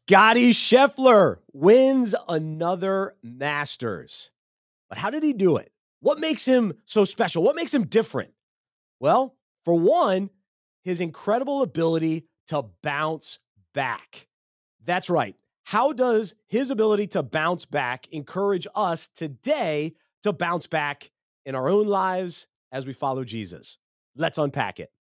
Scotty Scheffler wins another Masters. But how did he do it? What makes him so special? What makes him different? Well, for one, his incredible ability to bounce back. That's right. How does his ability to bounce back encourage us today to bounce back in our own lives as we follow Jesus? Let's unpack it.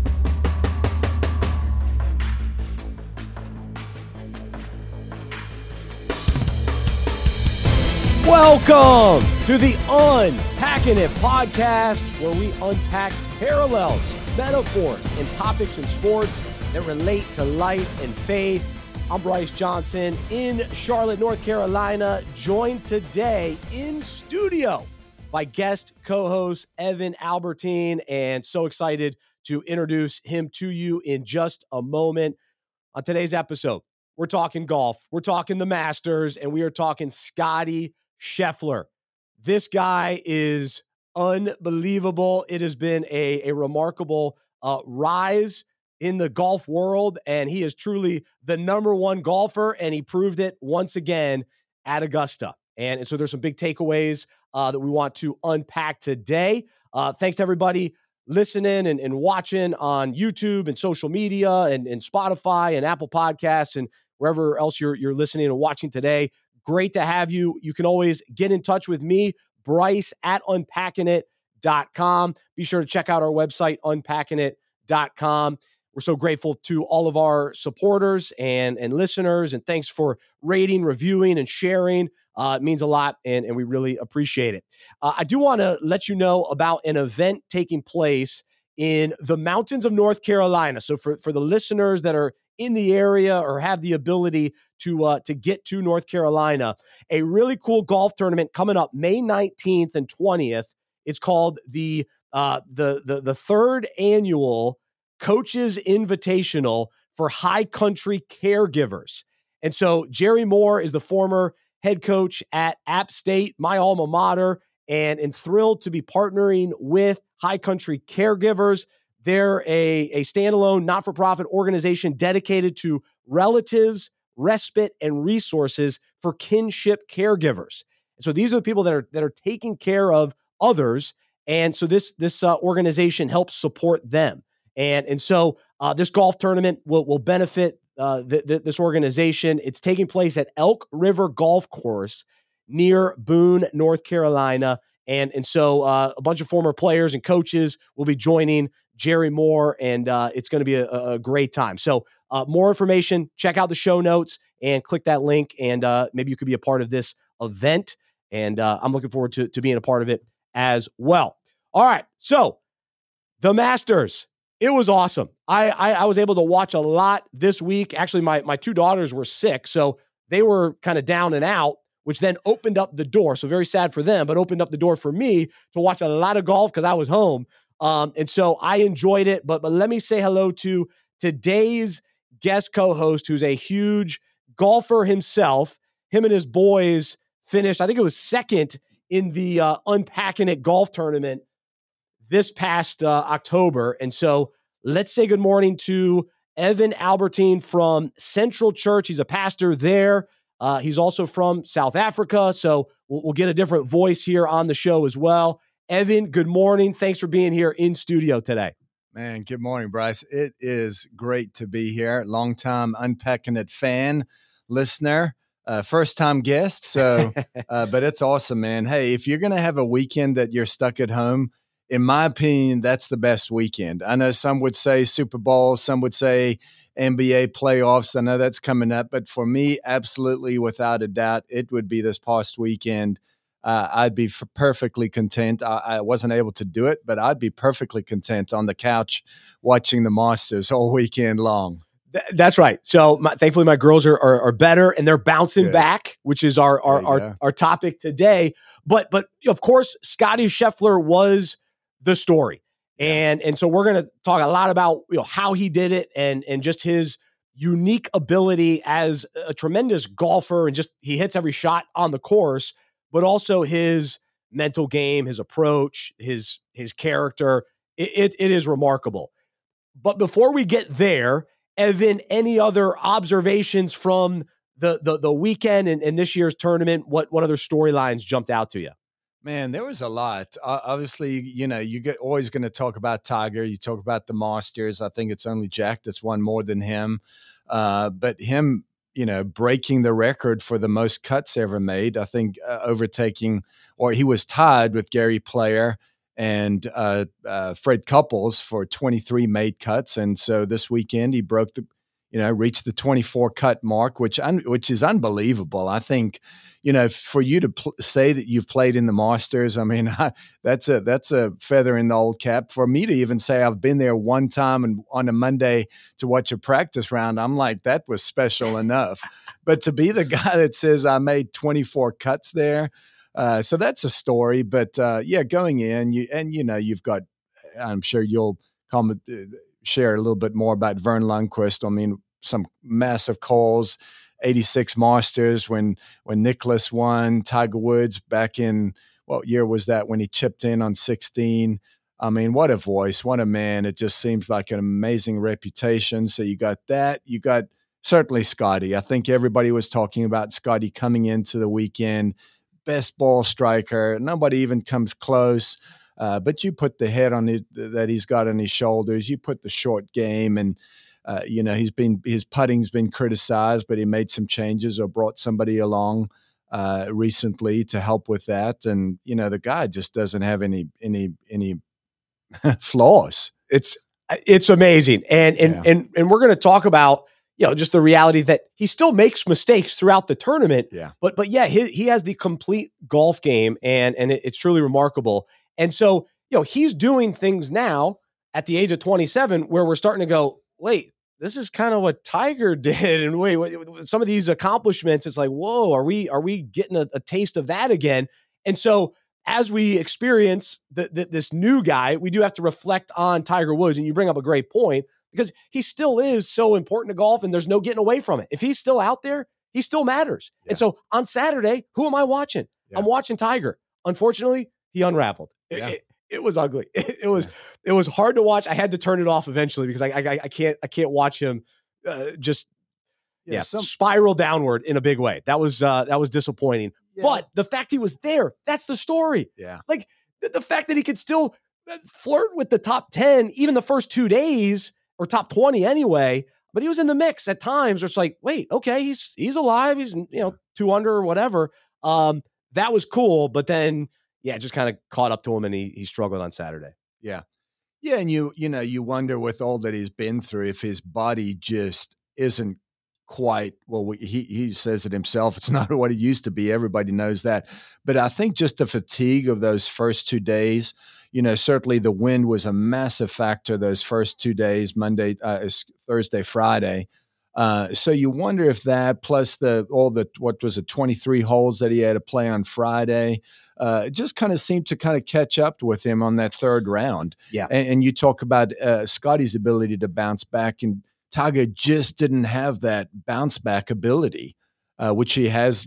Welcome to the Unpacking It podcast, where we unpack parallels, metaphors, and topics in sports that relate to life and faith. I'm Bryce Johnson in Charlotte, North Carolina, joined today in studio by guest co-host Evan Albertine, and so excited to introduce him to you in just a moment. On today's episode, we're talking golf, we're talking the Masters, and we are talking Scotty Scheffler. This guy is unbelievable. It has been a remarkable rise in the golf world, and he is truly the number one golfer, and he proved it once again at Augusta. And so there's some big takeaways that we want to unpack today. Thanks to everybody listening and watching on YouTube and social media and Spotify and Apple Podcasts and wherever else you're listening and watching today. Great to have you. You can always get in touch with me, Bryce, at unpackingit.com. Be sure to check out our website, unpackingit.com. We're so grateful to all of our supporters and listeners, and thanks for rating, reviewing, and sharing. It means a lot, and we really appreciate it. I do want to let you know about an event taking place in the mountains of North Carolina. So for the listeners that are in the area or have the ability to get to North Carolina, a really cool golf tournament coming up May 19th and 20th. It's called the third annual Coaches Invitational for High Country Caregivers. And so Jerry Moore is the former head coach at App State, my alma mater, and thrilled to be partnering with High Country Caregivers. They're a standalone, not-for-profit organization dedicated to relatives, respite, and resources for kinship caregivers. And so these are the people that are taking care of others, and so this organization helps support them. And so this golf tournament will benefit this organization. It's taking place at Elk River Golf Course near Boone, North Carolina. And so a bunch of former players and coaches will be joining Jerry Moore, and it's going to be a great time. So more information, check out the show notes and click that link, and maybe you could be a part of this event. And I'm looking forward to being a part of it as well. All right, so the Masters. It was awesome. I was able to watch a lot this week. Actually, my two daughters were sick, so they were kind of down and out, which then opened up the door. So very sad for them, but opened up the door for me to watch a lot of golf because I was home. And so I enjoyed it. But let me say hello to today's guest co-host, who's a huge golfer himself. Him and his boys finished, I think it was second in the Unpacking It golf tournament this past October. And so let's say good morning to Evan Albertine from Central Church. He's a pastor there. He's also from South Africa. So we'll get a different voice here on the show as well. Evan, good morning. Thanks for being here in studio today. Man, good morning, Bryce. It is great to be here. Longtime Unpacking It fan, listener, first-time guest. So, but it's awesome, man. Hey, if you're going to have a weekend that you're stuck at home, in my opinion, that's the best weekend. I know some would say Super Bowl, some would say NBA playoffs. I know that's coming up. But for me, absolutely, without a doubt, it would be this past weekend. I'd be perfectly content. I wasn't able to do it, but I'd be perfectly content on the couch watching the Masters all weekend long. That's right. So thankfully my girls are better and they're bouncing back, which is our topic today. But of course, Scotty Scheffler was the story. And so we're going to talk a lot about how he did it and just his unique ability as a tremendous golfer, and just he hits every shot on the course, but also his mental game, his approach, his character. It is remarkable. But before we get there, Evan, any other observations from the weekend and this year's tournament? What other storylines jumped out to you? Man, there was a lot. Obviously, you get always going to talk about Tiger. You talk about the Masters. I think it's only Jack that's won more than him. But him, breaking the record for the most cuts ever made, I think overtaking, or he was tied with Gary Player and Fred Couples for 23 made cuts. And so this weekend he broke reached the 24 cut mark, which is unbelievable. I think, for you to say that you've played in the Masters, I mean, that's a feather in the old cap. For me to even say I've been there one time and on a Monday to watch a practice round, I'm like, that was special enough. But to be the guy that says I made 24 cuts there, so that's a story. But going in, you've got, I'm sure you'll share a little bit more about Verne Lundquist. I mean, some massive calls, 86 Masters when Nicklaus won, Tiger Woods back in, what year was that when he chipped in on 16? I mean, what a voice, what a man. It just seems like an amazing reputation. So you got that. You got certainly Scotty. I think everybody was talking about Scotty coming into the weekend, best ball striker. Nobody even comes close. But you put the head on that he's got on his shoulders. You put the short game, and his putting's been criticized, but he made some changes or brought somebody along recently to help with that. And the guy just doesn't have any flaws. It's amazing, and we're going to talk about just the reality that he still makes mistakes throughout the tournament. Yeah, but he has the complete golf game, and it's truly remarkable. And so, he's doing things now at the age of 27 where we're starting to go, wait, this is kind of what Tiger did. And wait, some of these accomplishments, it's like, whoa, are we getting a taste of that again? And so as we experience this new guy, we do have to reflect on Tiger Woods. And you bring up a great point because he still is so important to golf and there's no getting away from it. If he's still out there, he still matters. Yeah. And so on Saturday, who am I watching? Yeah. I'm watching Tiger. Unfortunately, he unraveled. Yeah. It was ugly. It was hard to watch. I had to turn it off eventually because I can't watch him spiral downward in a big way. That was disappointing. Yeah. But the fact he was there, that's the story. Yeah. Like the fact that he could still flirt with the top 10 even the first 2 days or top 20 anyway, but he was in the mix at times where it's like, wait, okay, he's alive. He's 2 under or whatever. That was cool, but then it just kind of caught up to him and he struggled on Saturday. Yeah. Yeah. And you wonder with all that he's been through, if his body just isn't quite, well, he says it himself. It's not what it used to be. Everybody knows that. But I think just the fatigue of those first 2 days, certainly the wind was a massive factor those first 2 days, Monday, Thursday, Friday. So you wonder if that plus what was it, 23 holes that he had to play on Friday, it just kind of seemed to kind of catch up with him on that third round. Yeah. And you talk about Scotty's ability to bounce back, and Tiger just didn't have that bounce back ability, which he has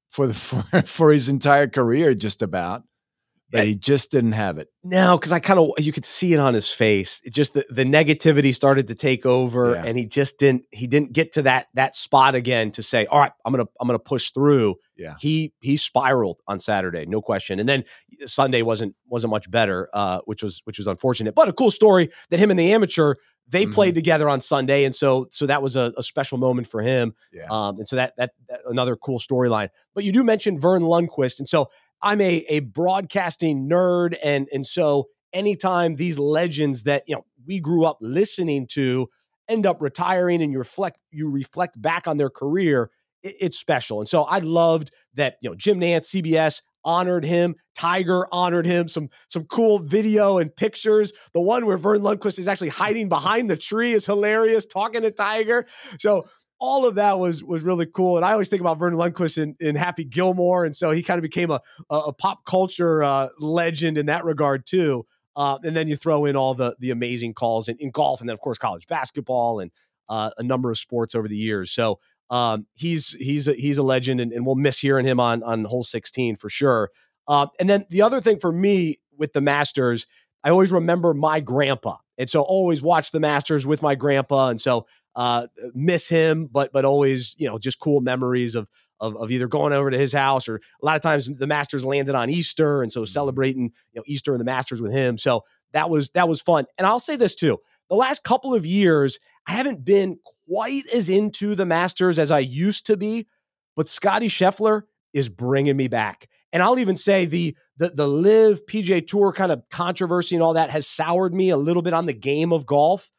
for his entire career, just about. But he just didn't have it. No, because you could see it on his face. It just the negativity started to take over, and he didn't get to that spot again to say, all right, I'm gonna push through. Yeah. He spiraled on Saturday, no question. And then Sunday wasn't much better, which was unfortunate. But a cool story that him and the amateur, they played together on Sunday, and so that was a special moment for him. Yeah. And so that another cool storyline. But you do mention Verne Lundquist, and so I'm a broadcasting nerd, and so anytime these legends that we grew up listening to end up retiring, and you reflect back on their career, it's special. And so I loved that Jim Nantz, CBS honored him, Tiger honored him. Some cool video and pictures. The one where Verne Lundquist is actually hiding behind the tree is hilarious, talking to Tiger. So all of that was really cool. And I always think about Verne Lundquist in Happy Gilmore. And so he kind of became a pop culture legend in that regard too. And then you throw in all the amazing calls in golf, and then of course college basketball and a number of sports over the years. So he's a legend, and we'll miss hearing him on hole 16 for sure. And then the other thing for me with the Masters, I always remember my grandpa. And so always watch the Masters with my grandpa. And so miss him, but always, just cool memories of either going over to his house, or a lot of times the Masters landed on Easter. And so celebrating, Easter and the Masters with him. So that was fun. And I'll say this too, the last couple of years, I haven't been quite as into the Masters as I used to be, but Scottie Scheffler is bringing me back. And I'll even say the LIV PGA Tour kind of controversy and all that has soured me a little bit on the game of golf.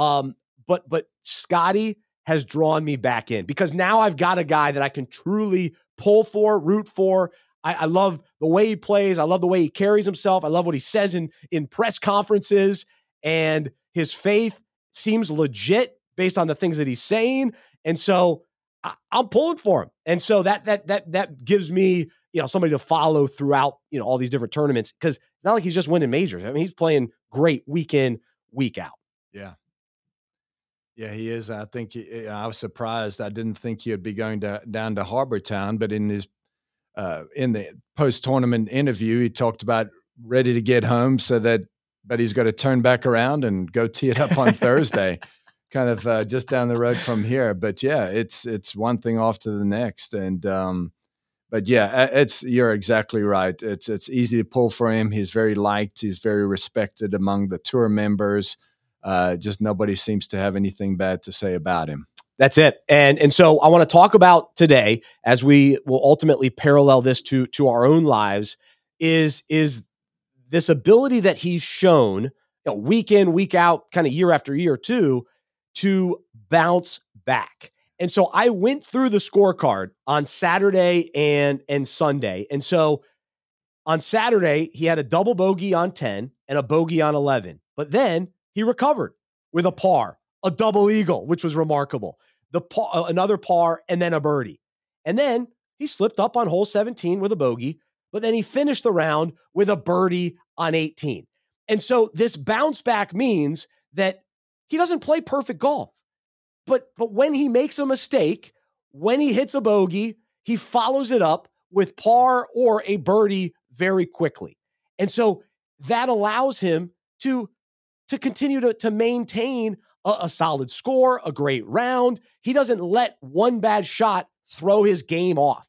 But Scottie has drawn me back in, because now I've got a guy that I can truly pull for, root for. I love the way he plays. I love the way he carries himself. I love what he says in press conferences, and his faith seems legit based on the things that he's saying. And so I'm pulling for him. And so that gives me, somebody to follow throughout, all these different tournaments, because it's not like he's just winning majors. I mean, he's playing great week in, week out. Yeah. Yeah, he is. I think I was surprised. I didn't think he'd be going down to Harbor Town, but in his in the post-tournament interview, he talked about ready to get home, but he's got to turn back around and go tee it up on Thursday, kind of just down the road from here. But yeah, it's one thing off to the next, and but yeah, you're exactly right. It's easy to pull for him. He's very liked. He's very respected among the tour members. Just nobody seems to have anything bad to say about him. That's it. And so I want to talk about today, as we will ultimately parallel this to our own lives, is this ability that he's shown, week in, week out, kind of year after year too, to bounce back. And so I went through the scorecard on Saturday and Sunday. And so on Saturday, he had a double bogey on 10 and a bogey on 11. But then he recovered with a par, a double eagle, which was remarkable, another par, and then a birdie. And then he slipped up on hole 17 with a bogey, but then he finished the round with a birdie on 18. And so this bounce back means that he doesn't play perfect golf. But when he makes a mistake, when he hits a bogey, he follows it up with par or a birdie very quickly. And so that allows him to continue to maintain a solid score, a great round. He doesn't let one bad shot throw his game off.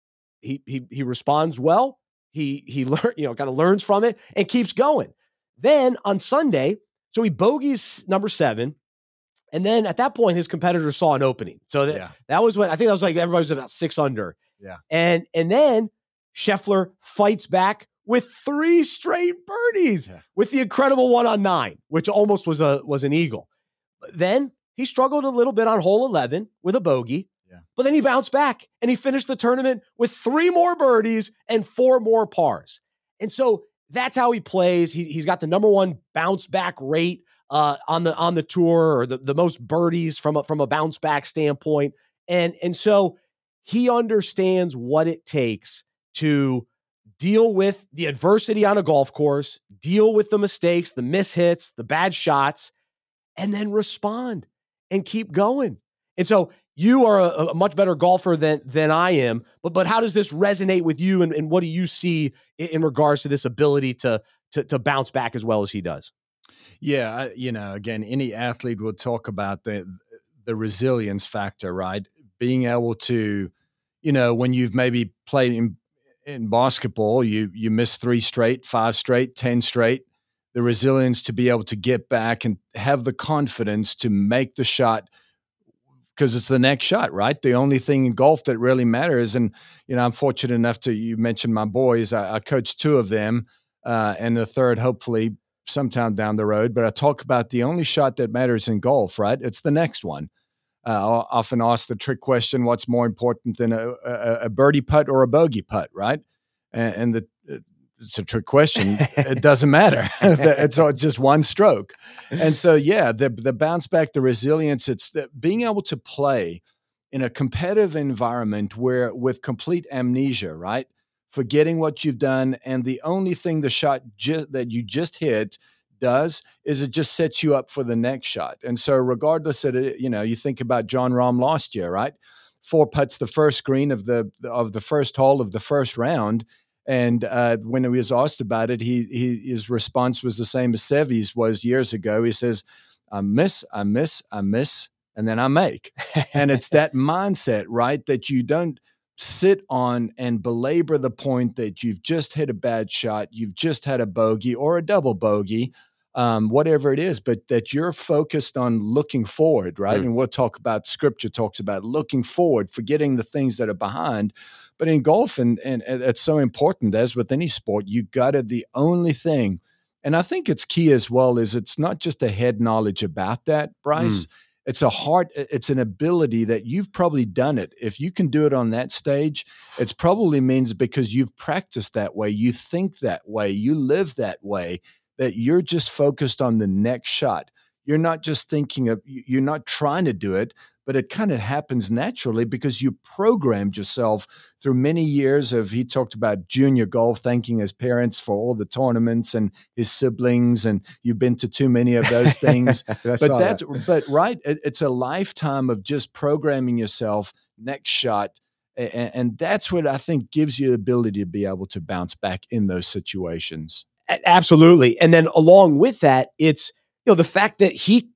He responds well. He kind of learns from it and keeps going. Then on Sunday, so he bogeys number 7. And then at that point, his competitors saw an opening. So that was when, I think that was like everybody was about 6 under. Yeah. And then Scheffler fights back with 3 straight birdies, with the incredible one on 9, which almost was an eagle. Then he struggled a little bit on hole 11 with a bogey, but then he bounced back and he finished the tournament with 3 more birdies and 4 more pars. And so that's how he plays. He's got the number 1 bounce back rate on the tour, or the most birdies from a bounce back standpoint. And so he understands what it takes to deal with the adversity on a golf course, deal with the mistakes, the mishits, the bad shots, and then respond and keep going. And so you are a much better golfer than I am, but how does this resonate with you, and what do you see in regards to this ability to bounce back as well as he does? Yeah, again, any athlete will talk about the resilience factor, right? Being able to, when you've maybe played in basketball, you miss 3 straight, 5 straight, 10 straight, the resilience to be able to get back and have the confidence to make the shot, because it's the next shot, right? The only thing in golf that really matters. And, I'm fortunate enough you mentioned my boys. I coach 2 of them, and the third, hopefully sometime down the road. But I talk about the only shot that matters in golf, right? It's the next one. I often ask the trick question, what's more important than a birdie putt or a bogey putt, right? And it's a trick question. It doesn't matter. It's just one stroke. And so, the bounce back, the resilience, it's being able to play in a competitive environment with complete amnesia, right? Forgetting what you've done. And the only thing the shot that you just hit does is it just sets you up for the next shot. And so regardless of it, you think about Jon Rahm last year, right? 4 putts the first green of the first hole of the first round. And when he was asked about it, his response was the same as Sevy's was years ago. He says, I miss, and then I make. And it's that mindset, right? That you don't sit on and belabor the point that you've just hit a bad shot, you've just had a bogey or a double bogey, whatever it is, but that you're focused on looking forward, right? And we'll talk about, scripture talks about looking forward, forgetting the things that are behind. But in golf, and it's so important, as with any sport, the only thing, and I think it's key as well, is it's not just a head knowledge about that, Bryce. It's it's an ability that you've probably done it. If you can do it on that stage, it's probably means because you've practiced that way, you think that way, you live that way, that you're just focused on the next shot. You're not just you're not trying to do it, but it kind of happens naturally because you programmed yourself through many years of, he talked about junior golf, thanking his parents for all the tournaments and his siblings, and you've been to too many of those things. But right, it's a lifetime of just programming yourself, next shot. And that's what I think gives you the ability to be able to bounce back in those situations. Absolutely. And then along with that, it's, the fact that he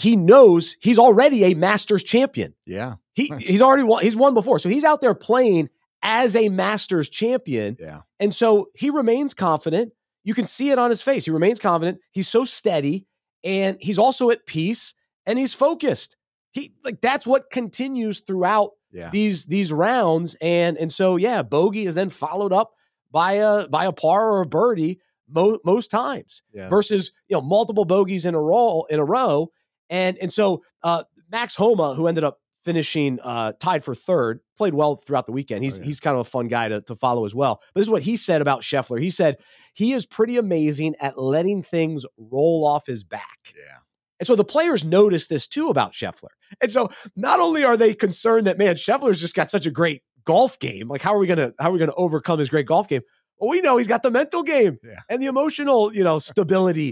knows he's already a Masters champion. Yeah. He's already won. He's won before. So he's out there playing as a Masters champion. Yeah. And so he remains confident. You can see it on his face. He remains confident. He's so steady, and he's also at peace, and he's focused. That's what continues throughout these rounds. And so, bogey is then followed up by a par or a birdie most times versus, multiple bogeys in a row. And so Max Homa, who ended up finishing tied for third, played well throughout the weekend. He's kind of a fun guy to follow as well. But this is what he said about Scheffler. He said he is pretty amazing at letting things roll off his back. Yeah. And so the players noticed this too about Scheffler. And so not only are they concerned that, man, Scheffler's just got such a great golf game. Like, how are we gonna overcome his great golf game? Well, we know he's got the mental game and the emotional, stability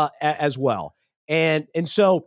as well. And so,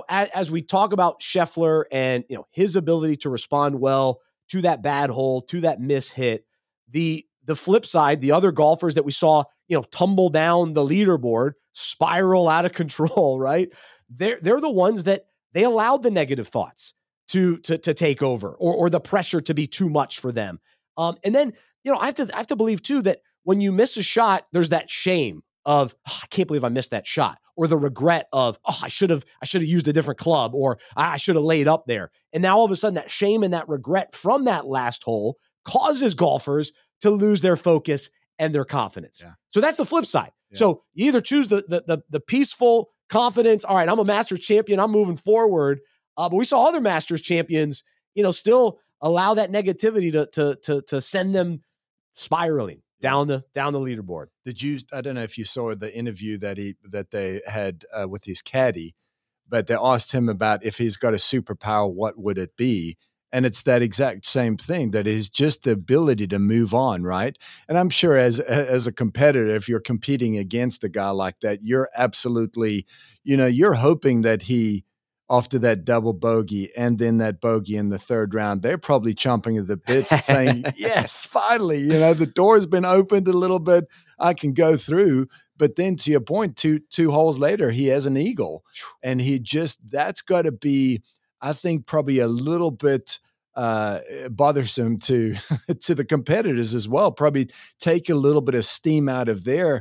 as we talk about Scheffler and, his ability to respond well to that bad hole, to that mishit, the flip side, the other golfers that we saw, tumble down the leaderboard, spiral out of control, right? They're the ones that they allowed the negative thoughts to take over or the pressure to be too much for them. And then, I have to believe too that when you miss a shot, there's that shame of, I can't believe I missed that shot, or the regret of, I should have used a different club, or I should have laid up there. And now all of a sudden that shame and that regret from that last hole causes golfers to lose their focus and their confidence. Yeah. So that's the flip side. Yeah. So you either choose the peaceful confidence. All right, I'm a Masters champion, I'm moving forward. But we saw other Masters champions, still allow that negativity to send them spiraling down the leaderboard. I don't know if you saw the interview that they had with his caddy, but they asked him about if he's got a superpower, what would it be? And it's that exact same thing, that is just the ability to move on, right? And I'm sure as a competitor, if you're competing against a guy like that, you're absolutely, you're hoping that he, after that double bogey and then that bogey in the third round, they're probably chomping at the bits saying, yes, finally, the door's been opened a little bit. I can go through. But then to your point, two holes later, he has an eagle. And that's got to be, I think, probably a little bit bothersome to the competitors as well. Probably take a little bit of steam out of their,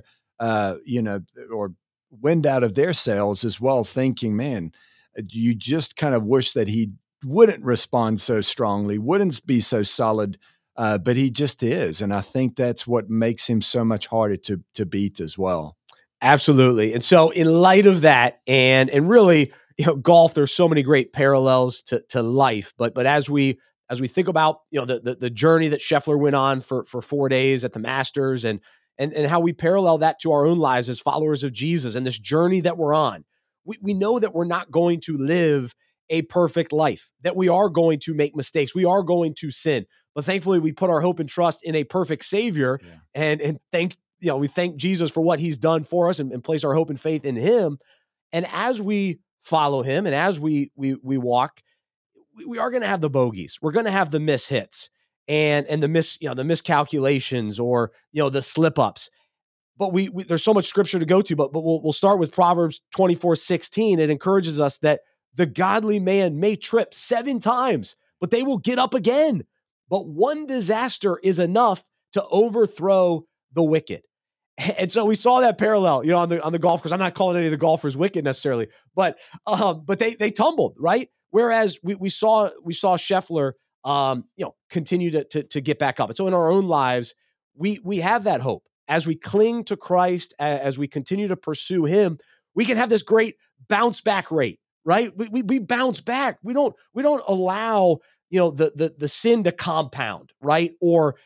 or wind out of their sails as well, thinking, man, you just kind of wish that he wouldn't respond so strongly, wouldn't be so solid, but he just is. And I think that's what makes him so much harder to beat as well. Absolutely. And so in light of that, and really, golf, there's so many great parallels to life. But as we think about, the journey that Scheffler went on for 4 days at the Masters and how we parallel that to our own lives as followers of Jesus and this journey that we're on, we know that we're not going to live a perfect life, that we are going to make mistakes. We are going to sin. But thankfully, we put our hope and trust in a perfect Savior and we thank Jesus for what he's done for us and place our hope and faith in him. And as we follow him and as we walk, we are going to have the bogeys. We're going to have the mishits and the miscalculations or, the slip ups. But we there's so much scripture to go to, but we'll start with Proverbs 24:16. It encourages us that The godly man may trip 7 times, but they will get up again. But one disaster is enough to overthrow the wicked. And so we saw that parallel, on the golf course. I'm not calling any of the golfers wicked necessarily, but they tumbled, right? Whereas we saw Scheffler, continue to get back up. And so in our own lives, we have that hope as we cling to Christ, as we continue to pursue Him. We can have this great bounce back rate, right? We bounce back. We don't allow the sin to compound, right? Or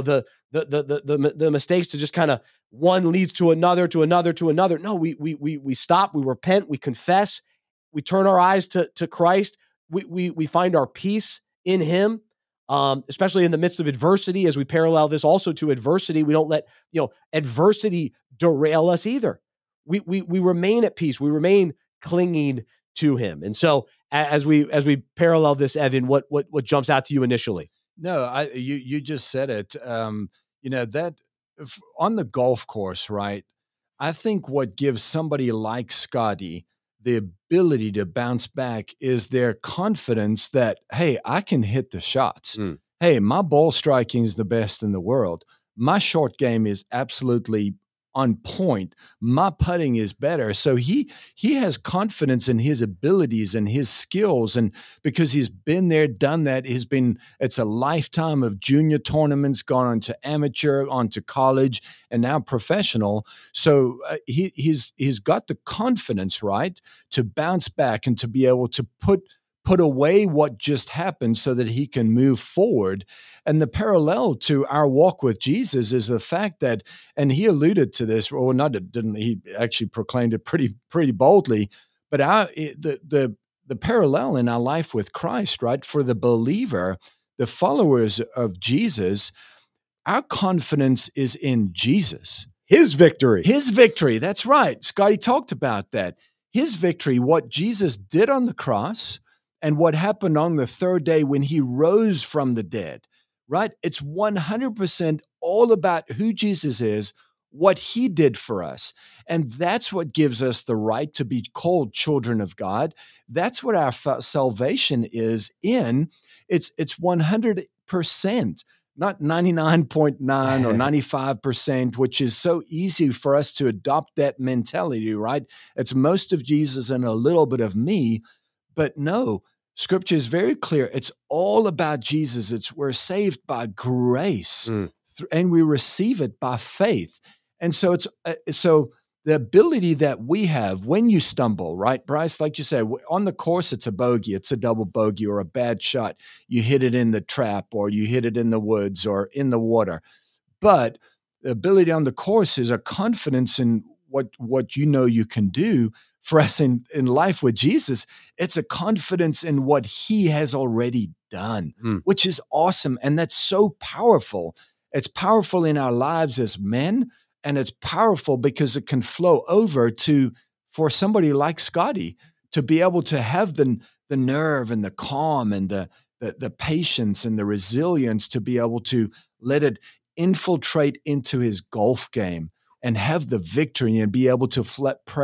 the mistakes to just kind of one leads to another, to another, to another. No, we stop, we repent, we confess, we turn our eyes to Christ. We find our peace in Him, especially in the midst of adversity. As we parallel this also to adversity, we don't let adversity derail us either. We remain at peace. We remain clinging to Him. And so as we parallel this, Evan, what jumps out to you initially? No, you just said it. That on the golf course, right? I think what gives somebody like Scotty the ability to bounce back is their confidence that, hey, I can hit the shots. Hey, my ball striking is the best in the world. My short game is absolutely on point. My putting is better. So he has confidence in his abilities and his skills. And because he's been there, done that, it's a lifetime of junior tournaments, gone on to amateur, on to college, and now professional. So he's got the confidence, right, to bounce back and to be able to put away what just happened so that he can move forward. And the parallel to our walk with Jesus is the fact that, and he alluded to this, or not, didn't he actually proclaimed it pretty boldly, but the parallel in our life with Christ, right, for the believer, the followers of Jesus, our confidence is in Jesus. His victory. That's right. Scotty talked about that. His victory, what Jesus did on the cross, and what happened on the third day when He rose from the dead, right? It's 100% all about who Jesus is, what He did for us. And that's what gives us the right to be called children of God. That's what our salvation is in. It's 100%, not 99.9 or 95%, which is so easy for us to adopt that mentality, right? It's most of Jesus and a little bit of me. But no, Scripture is very clear. It's all about Jesus. We're saved by grace, and we receive it by faith. And so so the ability that we have when you stumble, right, Bryce? Like you said, on the course, it's a bogey, it's a double bogey, or a bad shot. You hit it in the trap, or you hit it in the woods, or in the water. But the ability on the course is a confidence in what you can do. For us in life with Jesus, it's a confidence in what He has already done, which is awesome. And that's so powerful. It's powerful in our lives as men, and it's powerful because it can flow over for somebody like Scotty to be able to have the nerve and the calm and the patience and the resilience to be able to let it infiltrate into his golf game and have the victory and be able to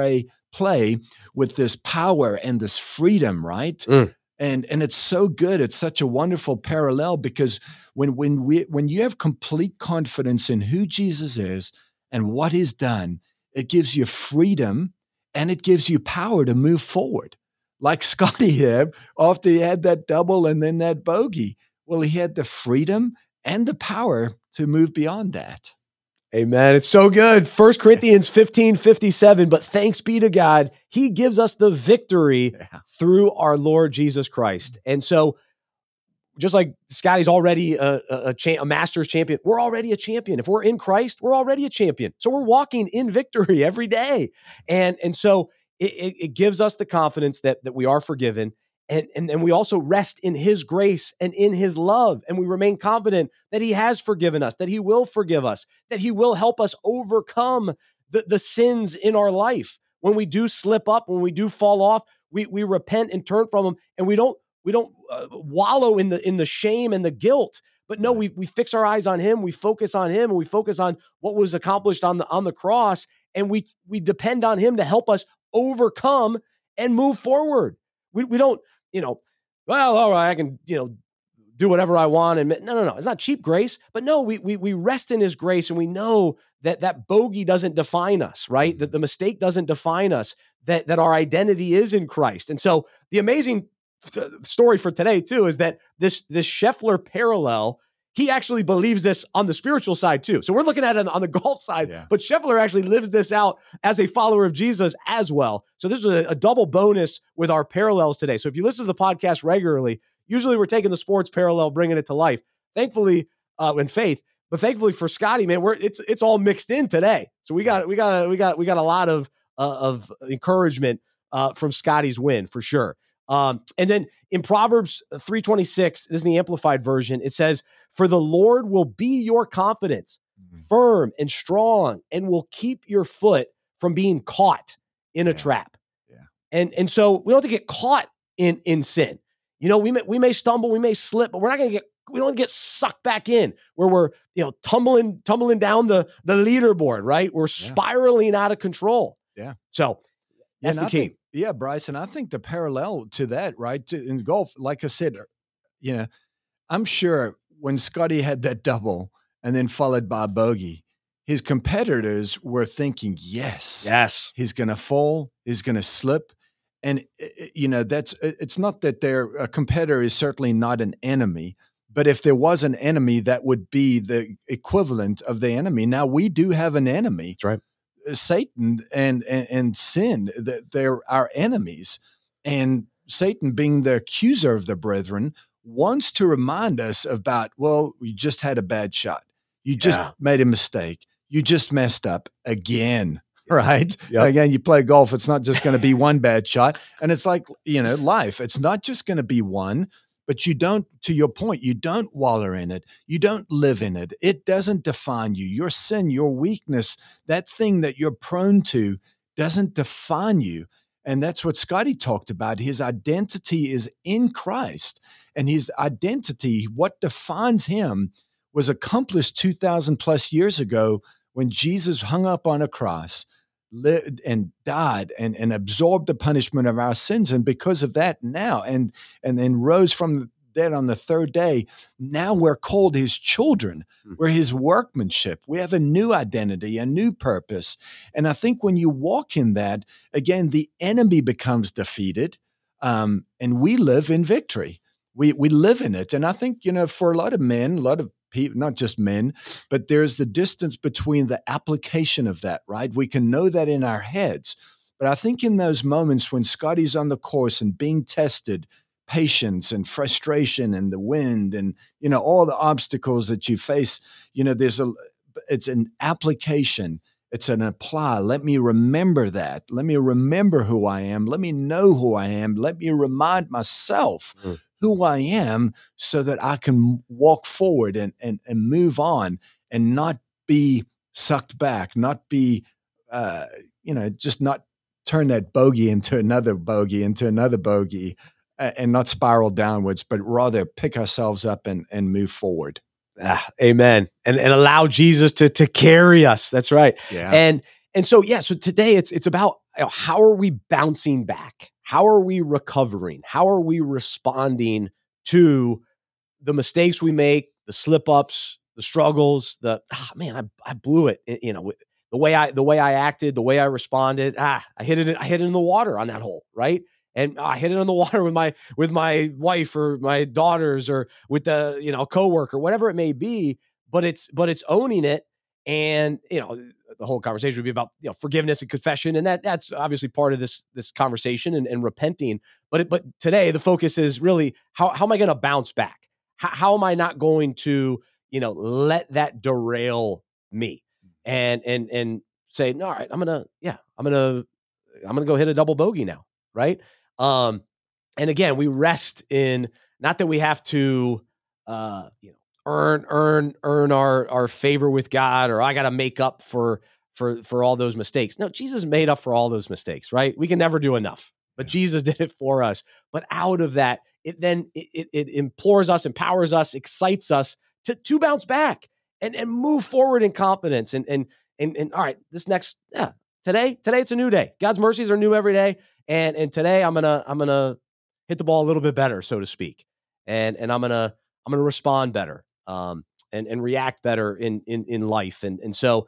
play with this power and this freedom, right? And it's so good. It's such a wonderful parallel because when you have complete confidence in who Jesus is and what He's done, it gives you freedom and it gives you power to move forward. Like Scotty had after he had that double and then that bogey. Well, he had the freedom and the power to move beyond that. Amen. It's so good. 1 Corinthians 15:57. But thanks be to God, He gives us the victory through our Lord Jesus Christ. And so, just like Scotty's already a Masters champion, we're already a champion. If we're in Christ, we're already a champion. So we're walking in victory every day. And so it gives us the confidence that we are forgiven. And we also rest in His grace and in His love. And we remain confident that He has forgiven us, that He will forgive us, that He will help us overcome the sins in our life. When we do slip up, when we do fall off, we repent and turn from them. And we don't wallow in the shame and the guilt. But no, we fix our eyes on Him. We focus on Him, and we focus on what was accomplished on the cross. And we depend on Him to help us overcome and move forward. We don't, well, all right, I can, do whatever I want. And no. It's not cheap grace, but no, we rest in his grace, and we know that bogey doesn't define us, right? That the mistake doesn't define us, that our identity is in Christ. And so the amazing story for today too is that this Scheffler parallel, he actually believes this on the spiritual side too. So we're looking at it on the golf side, but Scheffler actually lives this out as a follower of Jesus as well. So this is a double bonus with our parallels today. So if you listen to the podcast regularly, usually we're taking the sports parallel, bringing it to life. Thankfully, in faith, but thankfully for Scotty, man, it's all mixed in today. So we got a lot of encouragement from Scotty's win for sure. And then in Proverbs 3:26, this is the Amplified version. It says, "For the Lord will be your confidence, firm and strong, and will keep your foot from being caught in a trap." Yeah. And so we don't have to get caught in sin. We may stumble, we may slip, but we don't get sucked back in where we're, tumbling down the leaderboard, right? We're spiraling out of control. Yeah. So that's the key. Bryce, and I think the parallel to that, right, in golf, like I said, I'm sure when Scotty had that double and then followed by a bogey, his competitors were thinking, yes, he's going to fall, he's going to slip. And, it's not that a competitor is certainly not an enemy, but if there was an enemy, that would be the equivalent of the enemy. Now, we do have an enemy. That's right. Satan and sin, they're our enemies. And Satan, being the accuser of the brethren, wants to remind us about, well, you just had a bad shot. You just made a mistake. You just messed up again. Right. Yep. Again, you play golf. It's not just going to be one bad shot. And it's like, life. It's not just going to be one, but to your point, you don't wallow in it. You don't live in it. It doesn't define you. Your sin, your weakness, that thing that you're prone to doesn't define you. And that's what Scotty talked about. His identity is in Christ, and his identity, what defines him, was accomplished 2,000 plus years ago when Jesus hung up on a cross, lived and died and absorbed the punishment of our sins. And because of that now, and then rose from the dead on the third day, now we're called his children. We're his workmanship. We have a new identity, a new purpose. And I think when you walk in that, again, the enemy becomes defeated, and we live in victory. We live in it. And I think, for a lot of men, a lot of people, not just men, but there's the distance between the application of that, right? We can know that in our heads. But I think in those moments when Scotty's on the course and being tested, patience and frustration and the wind and, all the obstacles that you face, it's an application. It's an apply. Let me remember that. Let me remember who I am. Let me know who I am. Let me remind myself who I am so that I can walk forward and move on and not be sucked back, not be, just not turn that bogey into another bogey, and not spiral downwards, but rather pick ourselves up and move forward. Amen. And allow Jesus to carry us. That's right. Yeah. And so today it's about how are we bouncing back? How are we recovering? How are we responding to the mistakes we make, the slip-ups, the struggles, I blew it, the way I acted, the way I responded, I hit it in the water on that hole, right? And I hit it in the water with my wife or my daughters or with the, coworker, whatever it may be, but it's owning it. And, the whole conversation would be about, forgiveness and confession. And that's obviously part of this conversation and repenting. But today the focus is really how am I going to bounce back? How am I not going to, let that derail me and say, no, all right, I'm going to go hit a double bogey now. Right. And again, we rest in, not that we have to, earn our favor with God, or I got to make up for all those mistakes. No, Jesus made up for all those mistakes, right? We can never do enough, but Jesus did it for us. But out of that, it implores us, empowers us, excites us to bounce back and move forward in confidence. And all right, today it's a new day. God's mercies are new every day. And today I'm gonna hit the ball a little bit better, so to speak. And I'm gonna respond better, and react better in life. And so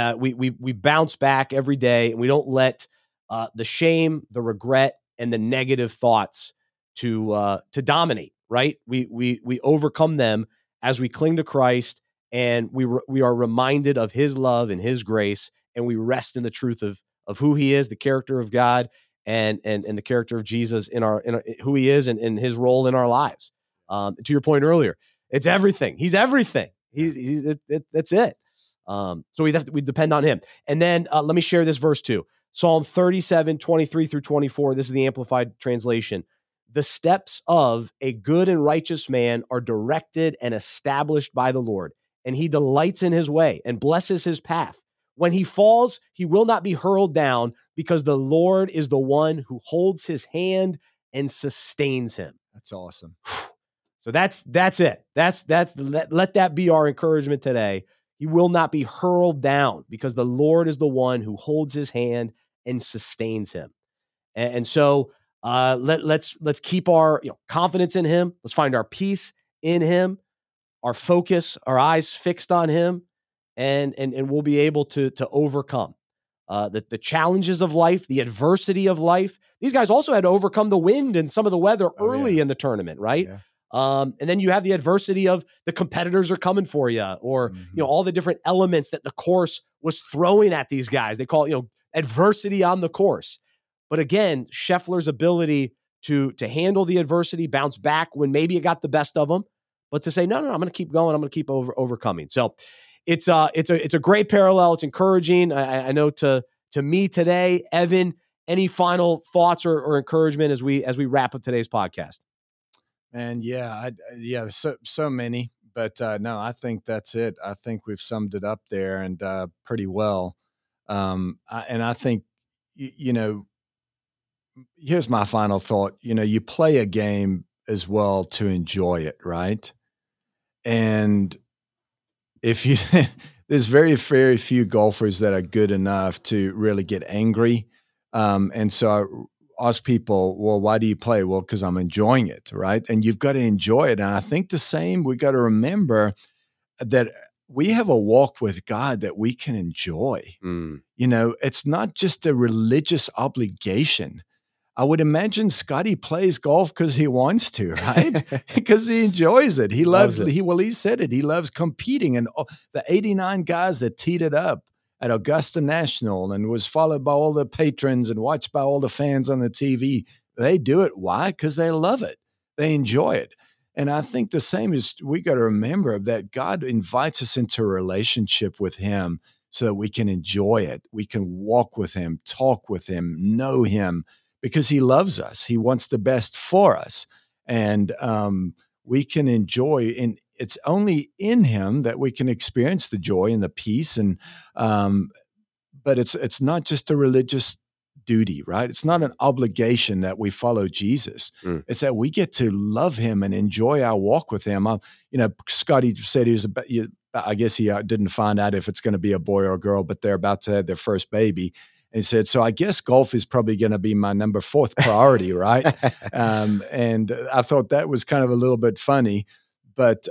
we bounce back every day, and we don't let the shame, the regret, and the negative thoughts to dominate. Right? We overcome them as we cling to Christ, and we are reminded of His love and His grace, and we rest in the truth of who He is, the character of God, and the character of Jesus in who He is, and His role in our lives. To your point earlier, it's everything. He's everything. That's it. So we depend on Him. And then let me share this verse too. Psalm 37:23-24. This is the Amplified translation. The steps of a good and righteous man are directed and established by the Lord, and He delights in his way and blesses his path. When he falls, he will not be hurled down, because the Lord is the one who holds his hand and sustains him. That's awesome. So that's it. Let that be our encouragement today. He will not be hurled down, because the Lord is the one who holds his hand and sustains him. And so let's keep our confidence in Him. Let's find our peace in Him, our focus, our eyes fixed on Him, and we'll be able to overcome the challenges of life, the adversity of life. These guys also had to overcome the wind and some of the weather early in the tournament, right? Yeah. And then you have the adversity of the competitors are coming for you, or all the different elements that the course was throwing at these guys. They call it adversity on the course. But again, Scheffler's ability to handle the adversity, bounce back when maybe it got the best of them, but to say no, I'm going to keep going. I'm going to keep overcoming. So it's a great parallel. It's encouraging. I know to me today. Evan, any final thoughts or encouragement as we wrap up today's podcast? And so many, but no, I think that's it. I think we've summed it up there, and pretty well. I think here's my final thought. You play a game as well to enjoy it, right? And if you there's very, very few golfers that are good enough to really get angry. And so I ask people, well, why do you play? Well, because I'm enjoying it, right? And you've got to enjoy it. And I think the same, we got to remember that we have a walk with God that we can enjoy. It's not just a religious obligation. I would imagine Scotty plays golf because he wants to, right? Because he enjoys it. He loves it. He said it. He loves competing. And the 89 guys that teed it up at Augusta National and was followed by all the patrons and watched by all the fans on the TV, they do it. Why? Because they love it. They enjoy it. And I think the same is, we got to remember that God invites us into a relationship with Him so that we can enjoy it. We can walk with Him, talk with Him, know Him, because He loves us. He wants the best for us. And we can enjoy, and it's only in Him that we can experience the joy and the peace. And but it's not just a religious duty, right? It's not an obligation that we follow Jesus. It's that we get to love Him and enjoy our walk with Him. Scotty said he was I guess he didn't find out if it's going to be a boy or a girl, but they're about to have their first baby. And he said, so I guess golf is probably going to be my number 4th priority, right? And I thought that was kind of a little bit funny, but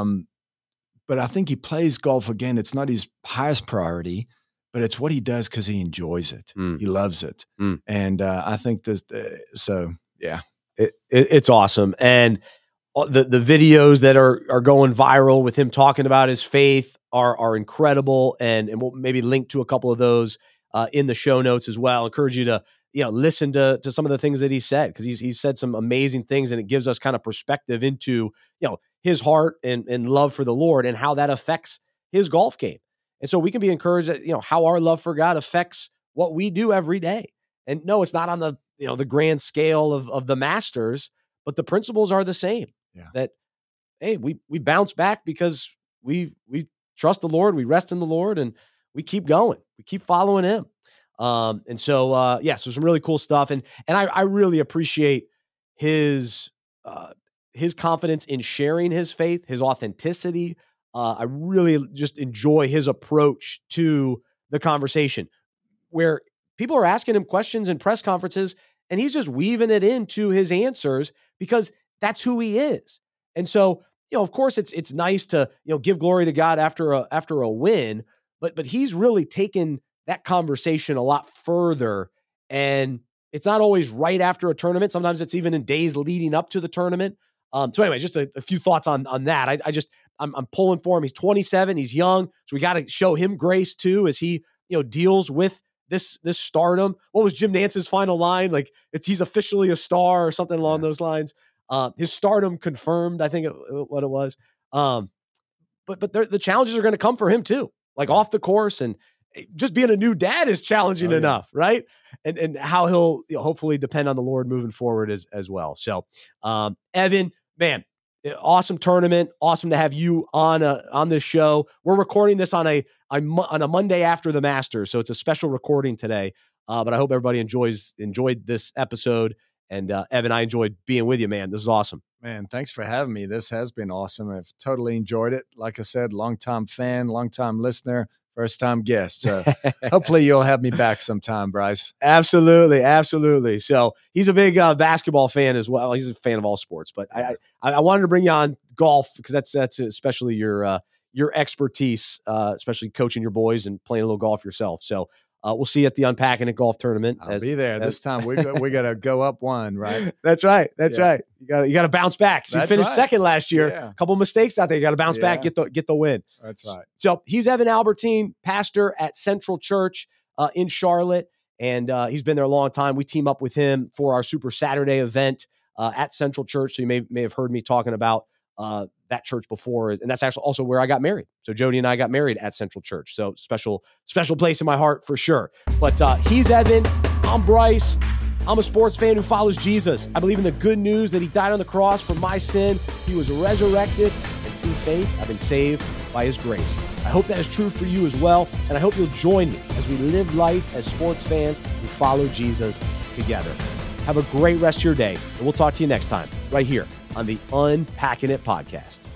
I think he plays golf again. It's not his highest priority, but it's what he does because he enjoys it. He loves it. And I think this, yeah. It's awesome. And the videos that are going viral with him talking about his faith are incredible. And we'll maybe link to a couple of those in the show notes as well. I encourage you to listen to some of the things that he said, because he's said some amazing things, and it gives us kind of perspective into his heart and love for the Lord and how that affects his golf game. And so we can be encouraged that how our love for God affects what we do every day. And no, it's not on the the grand scale of the Masters, but the principles are the same. Yeah. That hey, we bounce back because we trust the Lord, we rest in the Lord, and we keep going. We keep following Him. And so, so some really cool stuff. And I really appreciate his confidence in sharing his faith, his authenticity. I really just enjoy his approach to the conversation, where people are asking him questions in press conferences, and he's just weaving it into his answers because that's who he is. And so, of course it's nice to, give glory to God after a win, but he's really taken that conversation a lot further. And it's not always right after a tournament. Sometimes it's even in days leading up to the tournament. So anyway, just a few thoughts on that. I'm pulling for him. He's 27. He's young. So we got to show him grace too, as he, deals with this stardom. What was Jim Nance's final line? Like he's officially a star or something along those lines. His stardom confirmed, I think what it was. But the challenges are going to come for him too, like off the course, and just being a new dad is challenging enough, right? And how he'll hopefully depend on the Lord moving forward as well. So, Evan, man, awesome tournament. Awesome to have you on this show. We're recording this on a Monday after the Masters, so it's a special recording today. But I hope everybody enjoyed this episode. And Evan, I enjoyed being with you, man. This is awesome. Man, thanks for having me. This has been awesome. I've totally enjoyed it. Like I said, longtime fan, longtime listener, first-time guest. So hopefully you'll have me back sometime, Bryce. Absolutely, absolutely. So he's a big basketball fan as well. He's a fan of all sports. But I wanted to bring you on golf because that's especially your expertise, especially coaching your boys and playing a little golf yourself. So we'll see you at the Unpacking It Golf Tournament. I'll be there this time. We got to go up one, right? That's right. That's right. You got to bounce back. So you finished second last year. Yeah. A couple of mistakes out there. You got to bounce back, get the win. That's right. So he's Evan Albertine, pastor at Central Church in Charlotte, and he's been there a long time. We team up with him for our Super Saturday event at Central Church. So you may have heard me talking about that church before, and that's actually also where I got married. So Jody and I got married at Central Church. So special place in my heart for sure. But he's Evan. I'm Bryce. I'm a sports fan who follows Jesus. I believe in the good news that he died on the cross for my sin. He was resurrected, and through faith, I've been saved by his grace. I hope that is true for you as well, and I hope you'll join me as we live life as sports fans who follow Jesus together. Have a great rest of your day, and we'll talk to you next time right here on the Unpacking It podcast.